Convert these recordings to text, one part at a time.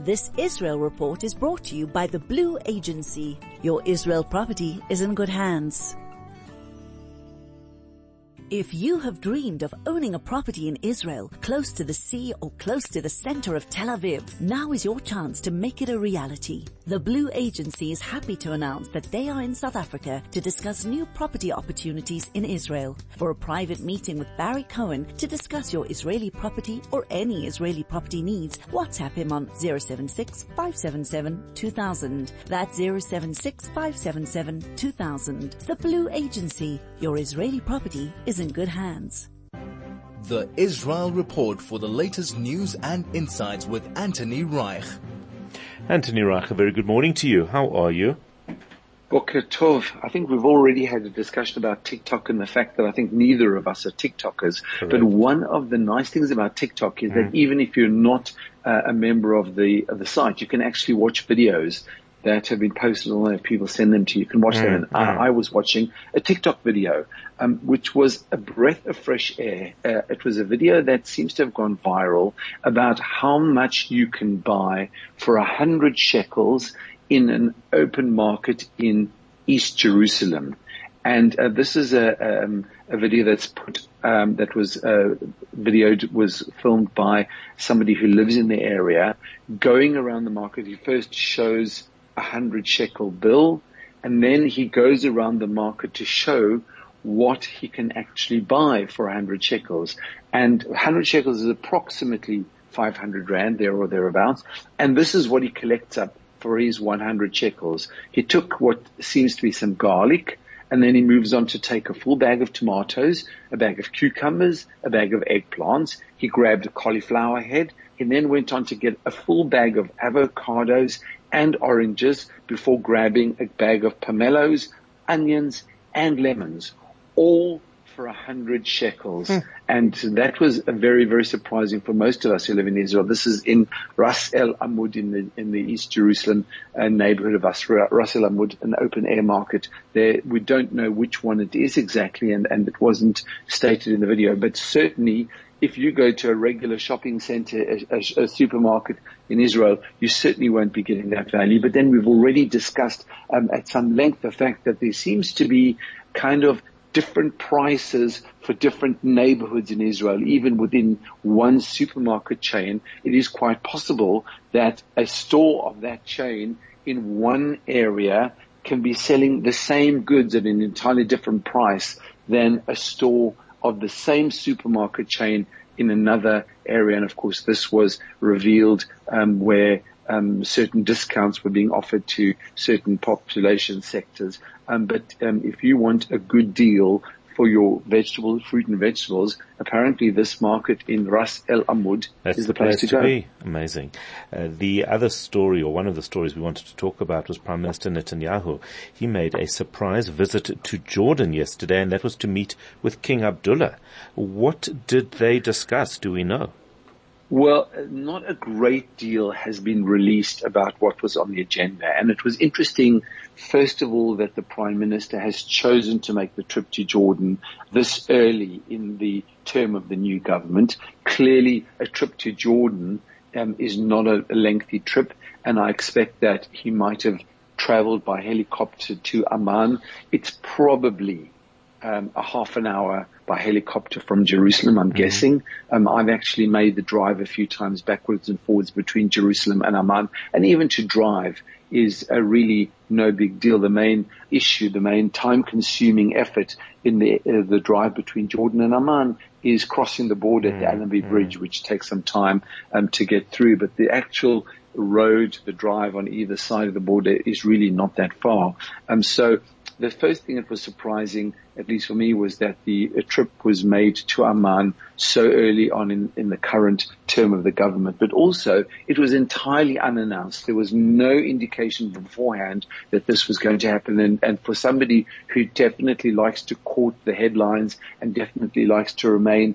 This Israel report is brought to you by the Blue Agency. Your Israel property is in good hands. If you have dreamed of owning a property in Israel, close to the sea or close to the center of Tel Aviv, now is your chance to make it a reality. The Blue Agency is happy to announce that they are in South Africa to discuss new property opportunities in Israel. For a private meeting with Barry Cohen to discuss your Israeli property or any Israeli property needs, WhatsApp him on 076-577-2000. That's 076-577-2000. The Blue Agency. Your Israeli property is in good hands. The Israel Report for the latest news and insights with Anthony Reich. Anthony Reich, a very good morning to you. How are you? Boker Tov. I think we've already had a discussion about TikTok and the fact that I think neither of us are TikTokers. Correct. But one of the nice things about TikTok is that even if you're not a member of the site, you can actually watch videos that have been posted online. People send them to you. You can watch them. And I was watching a TikTok video, which was a breath of fresh air. It was a video that seems to have gone viral about how much you can buy for 100 shekels in an open market in East Jerusalem. And this is a video that's was filmed by somebody who lives in the area, going around the market. He first shows 100 shekel bill, and then he goes around the market to show what he can actually buy for 100 shekels. And 100 shekels is approximately 500 rand, there or thereabouts. And this is what he collects up for his 100 shekels. He took what seems to be some garlic, and then he moves on to take a full bag of tomatoes, a bag of cucumbers, a bag of eggplants. He grabbed a cauliflower head. He then went on to get a full bag of avocados and oranges before grabbing a bag of pomelos, onions, and lemons, all for 100 shekels. And that was very, very surprising for most of us who live in Israel. This is in Ras El Amud in the East Jerusalem neighborhood of us. Ras El Amud, an open air market. There, we don't know which one it is exactly, and it wasn't stated in the video, but certainly if you go to a regular shopping center, a supermarket in Israel, you certainly won't be getting that value. But then we've already discussed at some length the fact that there seems to be kind of different prices for different neighborhoods in Israel. Even within one supermarket chain, it is quite possible that a store of that chain in one area can be selling the same goods at an entirely different price than a store of the same supermarket chain in another area. And of course, this was revealed where certain discounts were being offered to certain population sectors. But if you want a good deal for your vegetables, fruit and vegetables, apparently this market in Ras El Amud is the place to go. Be. Amazing. The other story, or one of the stories we wanted to talk about, was Prime Minister Netanyahu. He made a surprise visit to Jordan yesterday, and that was to meet with King Abdullah. What did they discuss? Do we know? Well, not a great deal has been released about what was on the agenda. And it was interesting, first of all, that the Prime Minister has chosen to make the trip to Jordan this early in the term of the new government. Clearly, a trip to Jordan is not a lengthy trip, and I expect that he might have traveled by helicopter to Amman. It's probably a half an hour by helicopter from Jerusalem, I'm guessing. I've actually made the drive a few times backwards and forwards between Jerusalem and Amman, and even to drive is a really no big deal. The main issue, the main time-consuming effort in the drive between Jordan and Amman is crossing the border at the Allenby Bridge, which takes some time to get through. But the actual road, the drive on either side of the border is really not that far. So the first thing that was surprising, at least for me, was that the trip was made to Amman so early on in the current term of the government. But also, it was entirely unannounced. There was no indication beforehand that this was going to happen. And for somebody who definitely likes to court the headlines and definitely likes to remain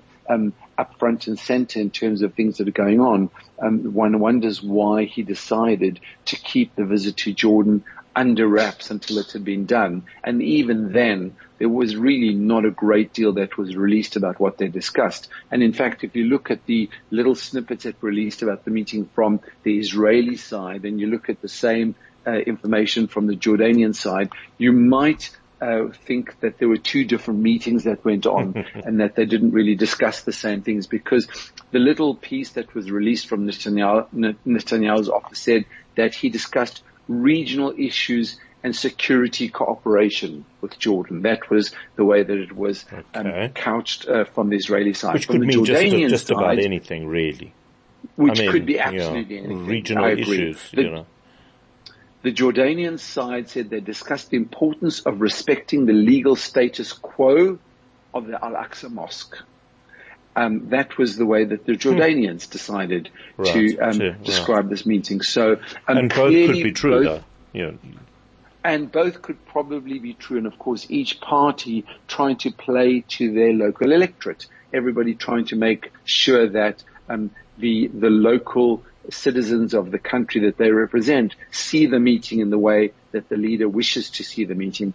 up front and center in terms of things that are going on, one wonders why he decided to keep the visit to Jordan under wraps until it had been done. And even then, there was really not a great deal that was released about what they discussed. And in fact, if you look at the little snippets that were released about the meeting from the Israeli side, and you look at the same information from the Jordanian side, you might think that there were two different meetings that went on and that they didn't really discuss the same things, because the little piece that was released from Netanyahu's office said that he discussed regional issues and security cooperation with Jordan. That was the way that it was couched from the Israeli side. Which from could the mean Jordanian just side, about anything, really. Which could be absolutely anything. Regional I agree. issues, you know. The Jordanian side said they discussed the importance of respecting the legal status quo of the Al-Aqsa Mosque. That was the way that the Jordanians decided to describe this meeting. So, and both could be true, though. Yeah. And both could probably be true. And of course, each party trying to play to their local electorate. Everybody trying to make sure that the local citizens of the country that they represent see the meeting in the way that the leader wishes to see the meeting.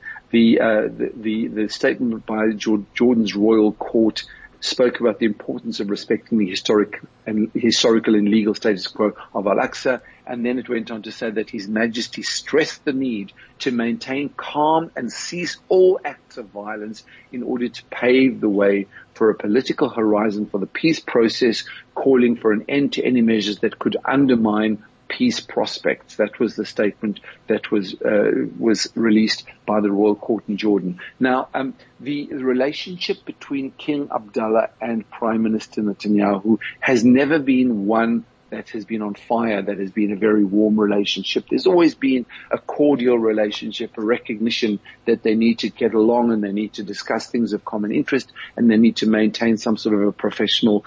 The statement by Jordan's royal court spoke about the importance of respecting the historical and legal status quo of Al-Aqsa, and then it went on to say that His Majesty stressed the need to maintain calm and cease all acts of violence in order to pave the way for a political horizon for the peace process, calling for an end to any measures that could undermine peace prospects. That was the statement that was released by the royal court in Jordan. Now, the relationship between King Abdullah and Prime Minister Netanyahu has never been one that has been on fire, that has been a very warm relationship. There's always been a cordial relationship, a recognition that they need to get along and they need to discuss things of common interest and they need to maintain some sort of a professional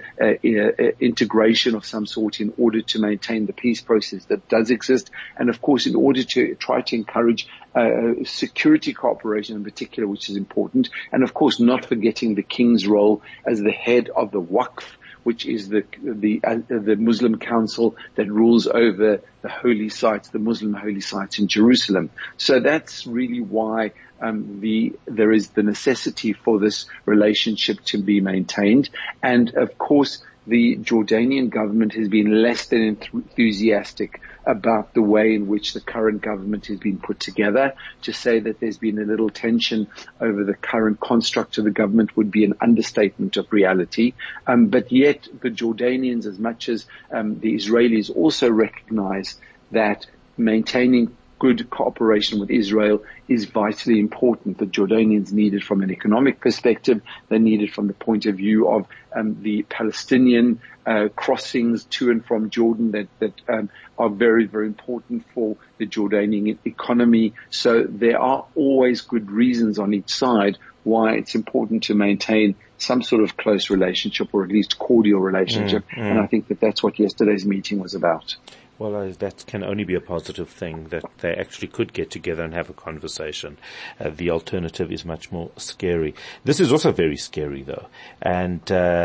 integration of some sort in order to maintain the peace process that does exist. And of course, in order to try to encourage security cooperation in particular, which is important. And of course, not forgetting the king's role as the head of the Waqf, which is the Muslim council that rules over the holy sites, the Muslim holy sites in Jerusalem. So that's really why there is the necessity for this relationship to be maintained. And of course, the Jordanian government has been less than enthusiastic about the way in which the current government has been put together. To say that there's been a little tension over the current construct of the government would be an understatement of reality. But yet the Jordanians, as much as the Israelis, also recognize that maintaining good cooperation with Israel is vitally important. The Jordanians need it from an economic perspective. They need it from the point of view of the Palestinian crossings to and from Jordan that are very, very important for the Jordanian economy. So there are always good reasons on each side why it's important to maintain some sort of close relationship, or at least cordial relationship. And I think that that's what yesterday's meeting was about. Well, that can only be a positive thing, that they actually could get together and have a conversation. The alternative is much more scary. This is also very scary, though. And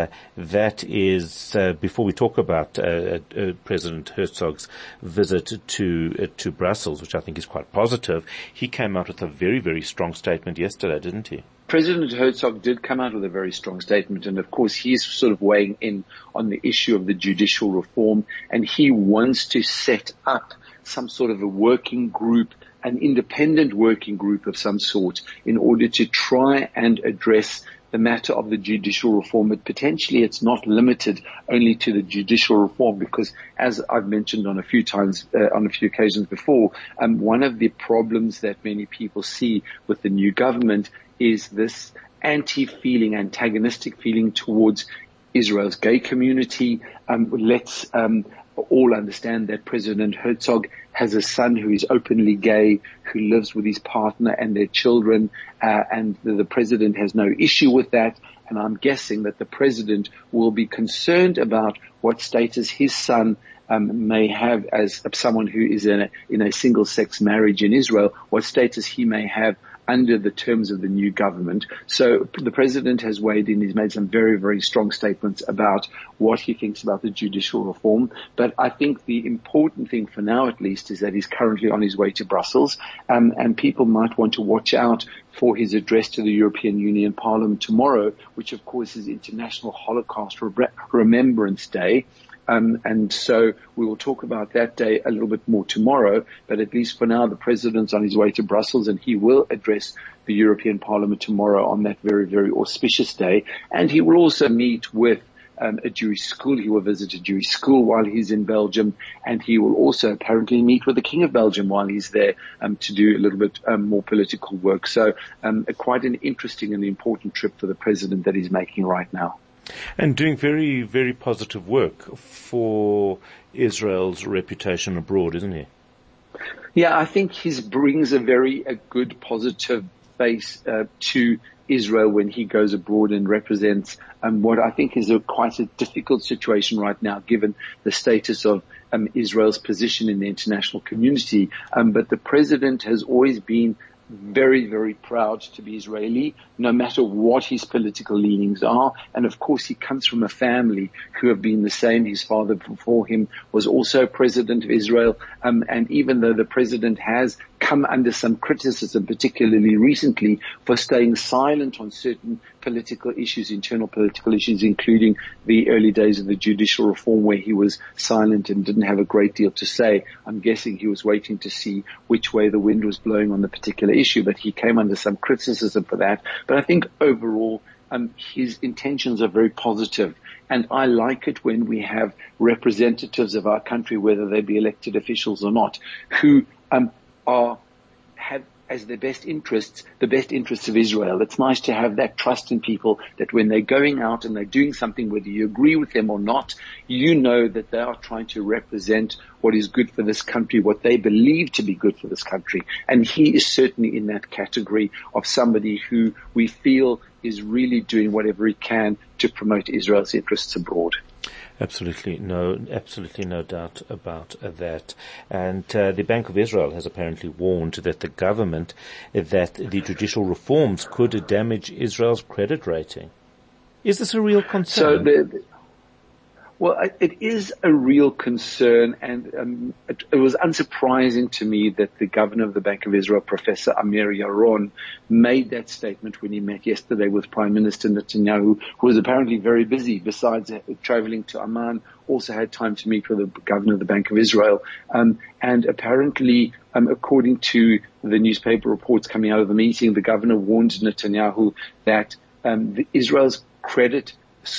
that is, before we talk about President Herzog's visit to Brussels, which I think is quite positive, he came out with a very, very strong statement yesterday, didn't he? President Herzog did come out with a very strong statement, and of course he's sort of weighing in on the issue of the judicial reform, and he wants to set up some sort of a working group, an independent working group of some sort, in order to try and address the matter of the judicial reform. But potentially it's not limited only to the judicial reform, because as I've mentioned on a few occasions before, one of the problems that many people see with the new government is this antagonistic feeling towards Israel's gay community. Let's all understand that President Herzog has a son who is openly gay, who lives with his partner and their children, and the president has no issue with that. And I'm guessing that the president will be concerned about what status his son may have as someone who is in a single-sex marriage in Israel, what status he may have under the terms of the new government. So the president has weighed in. He's made some very, very strong statements about what he thinks about the judicial reform. But I think the important thing for now, at least, is that he's currently on his way to Brussels. And people might want to watch out for his address to the European Union Parliament tomorrow, which of course is International Holocaust Remembrance Day. And so we will talk about that day a little bit more tomorrow, but at least for now, the president's on his way to Brussels, and he will address the European Parliament tomorrow on that very, very auspicious day. And he will also meet with a Jewish school. He will visit a Jewish school while he's in Belgium, and he will also apparently meet with the King of Belgium while he's there to do a little bit more political work. So quite an interesting and important trip for the president that he's making right now. And doing very, very positive work for Israel's reputation abroad, isn't he? Yeah, I think he brings a good positive face to Israel when he goes abroad and represents what I think is quite a difficult situation right now, given the status of Israel's position in the international community. But the president has always been very, very proud to be Israeli, no matter what his political leanings are. And of course, he comes from a family who have been the same. His father before him was also president of Israel. And even though the president has come under some criticism, particularly recently, for staying silent on certain political issues, internal political issues, including the early days of the judicial reform where he was silent and didn't have a great deal to say. I'm guessing he was waiting to see which way the wind was blowing on the particular issue, but he came under some criticism for that. But I think overall, his intentions are very positive. And I like it when we have representatives of our country, whether they be elected officials or not, who have as their best interests, the best interests of Israel. It's nice to have that trust in people that when they're going out and they're doing something, whether you agree with them or not, you know that they are trying to represent what is good for this country, what they believe to be good for this country. And he is certainly in that category of somebody who we feel is really doing whatever he can to promote Israel's interests abroad. Absolutely no doubt about that. And the Bank of Israel has apparently warned that the government, that the judicial reforms could damage Israel's credit rating. Is this a real concern? Well, it is a real concern, and it was unsurprising to me that the governor of the Bank of Israel, Professor Amir Yaron, made that statement when he met yesterday with Prime Minister Netanyahu, who was apparently very busy. Besides traveling to Amman, also had time to meet with the governor of the Bank of Israel. And apparently, according to the newspaper reports coming out of the meeting, the governor warned Netanyahu that Israel's credit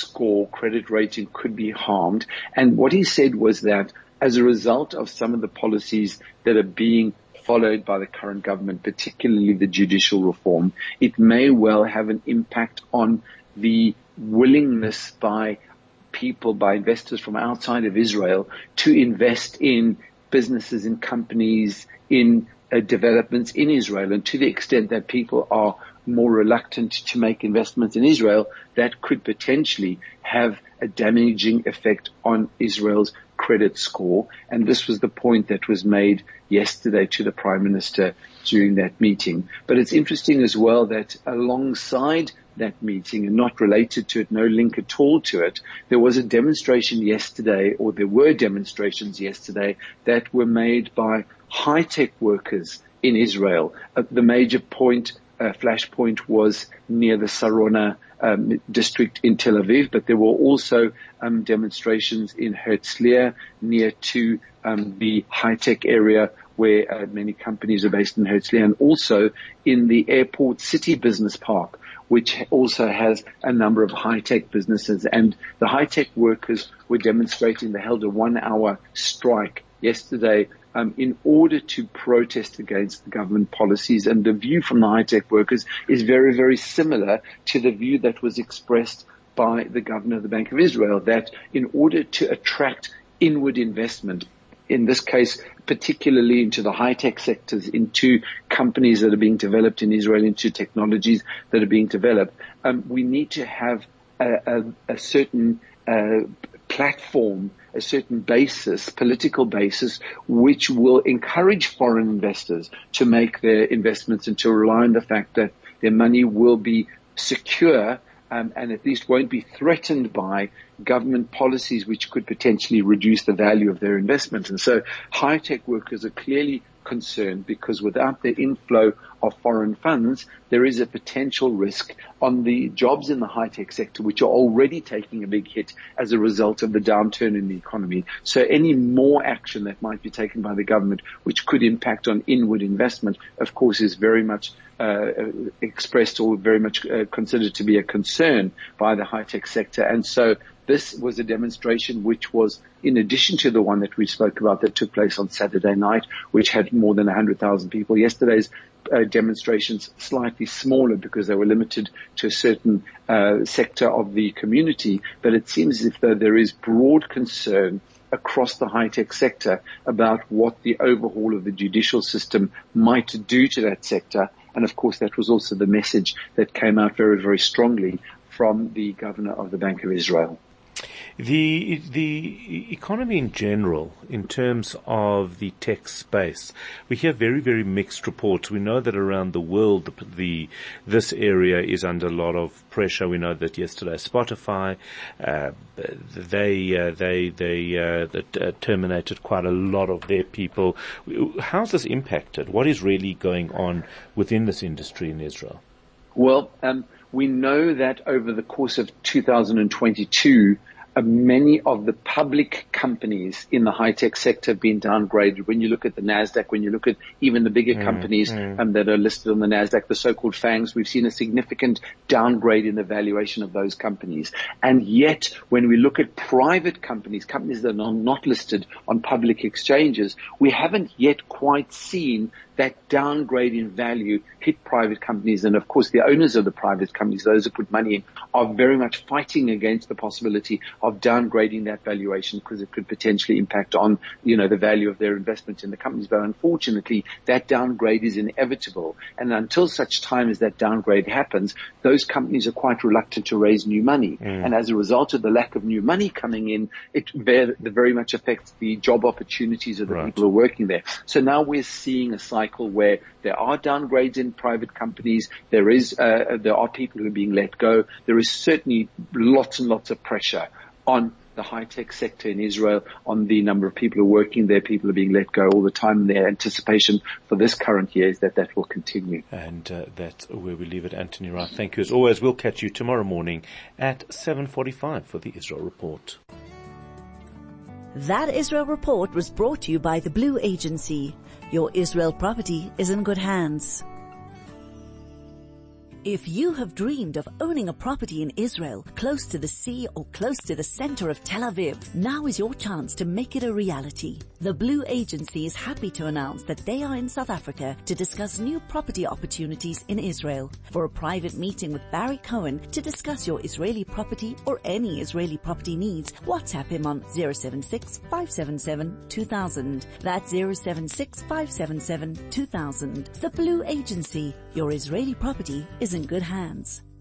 rating could be harmed. And what he said was that as a result of some of the policies that are being followed by the current government, particularly the judicial reform, it may well have an impact on the willingness by people, by investors from outside of Israel to invest in businesses, in companies, in developments in Israel. And to the extent that people are more reluctant to make investments in Israel, that could potentially have a damaging effect on Israel's credit score. And this was the point that was made yesterday to the Prime Minister during that meeting. But it's interesting as well that alongside that meeting, and not related to it, no link at all to it, there was a demonstration yesterday, or there were demonstrations yesterday that were made by high-tech workers in Israel. The major flashpoint was near the Sarona district in Tel Aviv, but there were also demonstrations in Herzliya near to the high-tech area where many companies are based in Herzliya, and also in the Airport City Business Park, which also has a number of high-tech businesses. And the high-tech workers were demonstrating. They held a 1-hour strike yesterday in order to protest against the government policies. And the view from the high-tech workers is very, very similar to the view that was expressed by the governor of the Bank of Israel, that in order to attract inward investment, in this case, particularly into the high-tech sectors, into companies that are being developed in Israel, into technologies that are being developed, we need to have a certain platform, a certain basis, political basis, which will encourage foreign investors to make their investments and to rely on the fact that their money will be secure and at least won't be threatened by government policies which could potentially reduce the value of their investment. And so high-tech workers are clearly concerned because without the inflow of foreign funds, there is a potential risk on the jobs in the high-tech sector, which are already taking a big hit as a result of the downturn in the economy. So any more action that might be taken by the government, which could impact on inward investment, of course, is very much expressed or very much considered to be a concern by the high-tech sector. And so this was a demonstration which was in addition to the one that we spoke about that took place on Saturday night, which had more than 100,000 people. Yesterday's demonstrations slightly smaller because they were limited to a certain sector of the community. But it seems as if though there is broad concern across the high-tech sector about what the overhaul of the judicial system might do to that sector. And of course, that was also the message that came out very, very strongly from the governor of the Bank of Israel. The economy in general, in terms of the tech space, we hear very, very mixed reports. We know that around the world, this area is under a lot of pressure. We know that yesterday Spotify, they terminated quite a lot of their people. How's this impacted? What is really going on within this industry in Israel? Well, we know that over the course of 2022, many of the public companies in the high-tech sector have been downgraded. When you look at the NASDAQ, when you look at even the bigger companies that are listed on the NASDAQ, the so-called FANGs, we've seen a significant downgrade in the valuation of those companies. And yet, when we look at private companies, companies that are not listed on public exchanges, we haven't yet quite seen that downgrade in value hit private companies. And of course, the owners of the private companies, those who put money in, are very much fighting against the possibility of downgrading that valuation because it could potentially impact on, the value of their investment in the companies. But unfortunately, that downgrade is inevitable. And until such time as that downgrade happens, those companies are quite reluctant to raise new money. And as a result of the lack of new money coming in, it very much affects the job opportunities of the people who are working there. So now we're seeing a cycle where there are downgrades in private companies. There are people who are being let go. There is certainly lots and lots of pressure on the high-tech sector in Israel, on the number of people who are working there. People are being let go all the time. And their anticipation for this current year is that will continue. And that's where we leave it. Anthony Wright, thank you as always. We'll catch you tomorrow morning at 7:45 for the Israel Report. That Israel Report was brought to you by the Blue Agency. Your Israel property is in good hands. If you have dreamed of owning a property in Israel, close to the sea or close to the center of Tel Aviv, now is your chance to make it a reality. The Blue Agency is happy to announce that they are in South Africa to discuss new property opportunities in Israel. For a private meeting with Barry Cohen to discuss your Israeli property or any Israeli property needs, WhatsApp him on 076 577 2000. That's 076 577 2000. The Blue Agency, your Israeli property is in good hands.